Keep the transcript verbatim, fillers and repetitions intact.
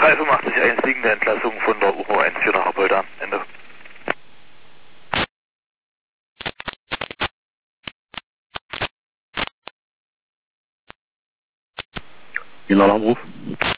drei fünf acht eins liegende Entlassung von der U H eins vier nach Apolda. Ende. Generalanruf.